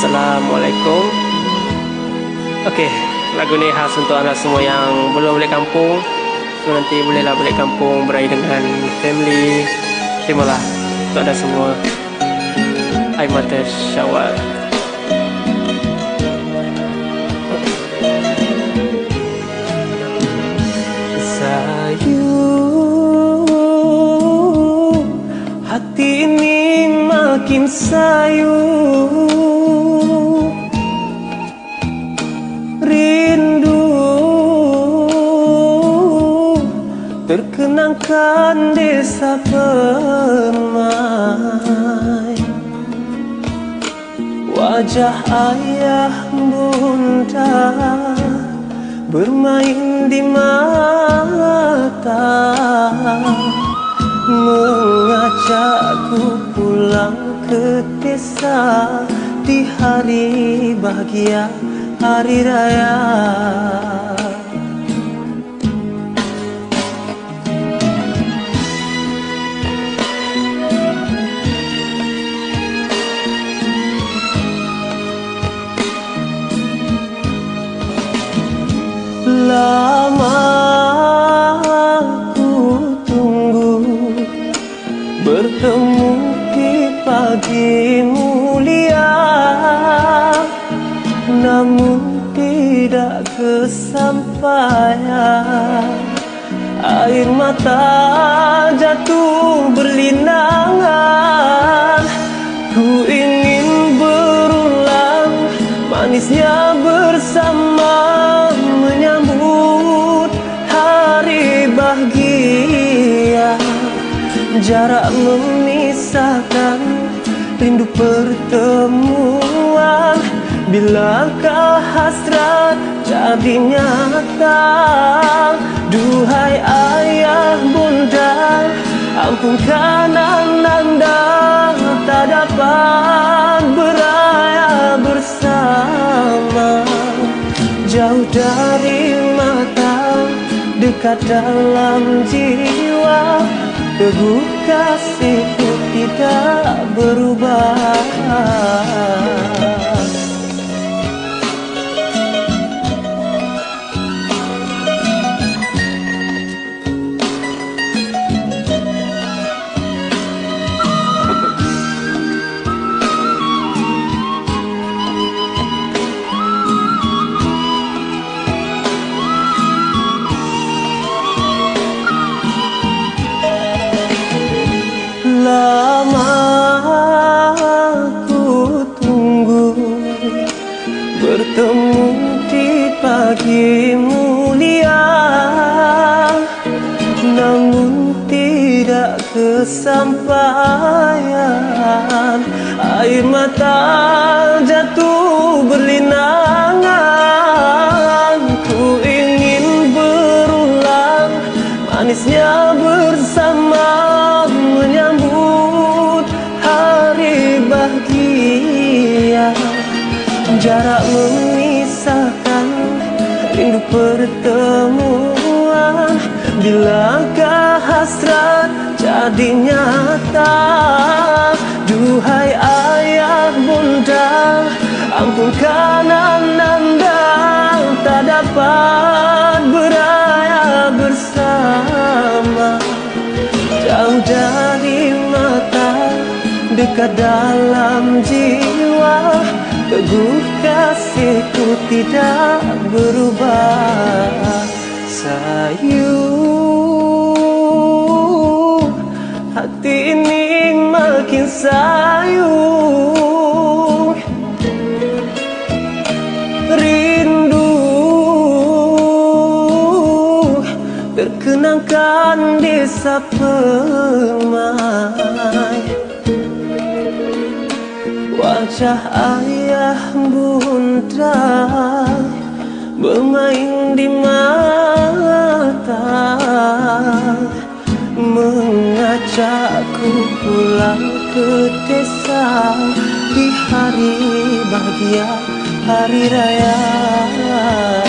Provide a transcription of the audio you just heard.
Assalamualaikum. Okey, lagu ni khas untuk anda semua yang belum balik kampung. So nanti bolehlah balik kampung beraya dengan family. Terimalah untuk anda semua. Air Mata Syawal. Sayu, hati ini makin sayu. Rindu terkenangkan desa Permai. Wajah ayah bunda bermain di mata, mengajakku pulang ke desa di hari bahagia, hari raya. Lama ku tunggu bertemu di pagi mulia, namun tidak kesampaian. Air mata jatuh berlinangan. Ku ingin berulang manisnya bersama, menyambut hari bahagia. Jarak memisahkan, rindu pertemuan. Bilakah hasrat jadi nyata? Duhai ayah bunda, ampunkan ananda, tak dapat beraya bersama. Jauh dari mata, dekat dalam jiwa, teguh kasihku tidak berubah. Lama ku tunggu bertemu di pagi mulia, namun tidak kesampaian. Air mata jatuh berlinangan. Ku ingin berulang manisnya bersama, menyambut hari bahagia. Jarak memisahkan, rindu pertemuan. Bilakah hasrat jadi nyata? Duhai ayah bunda, ampunkan ananda, tak dapat beraya bersama. Jauh dari mata, dekat dalam jiwa, teguh kasihku tidak berubah. Sayu, hati ini makin sayu. Rindu terkenangkan desa Permai. Wajah ayah bunda bermain di mata, mengajakku pulang ke desa di hari bahagia, hari raya.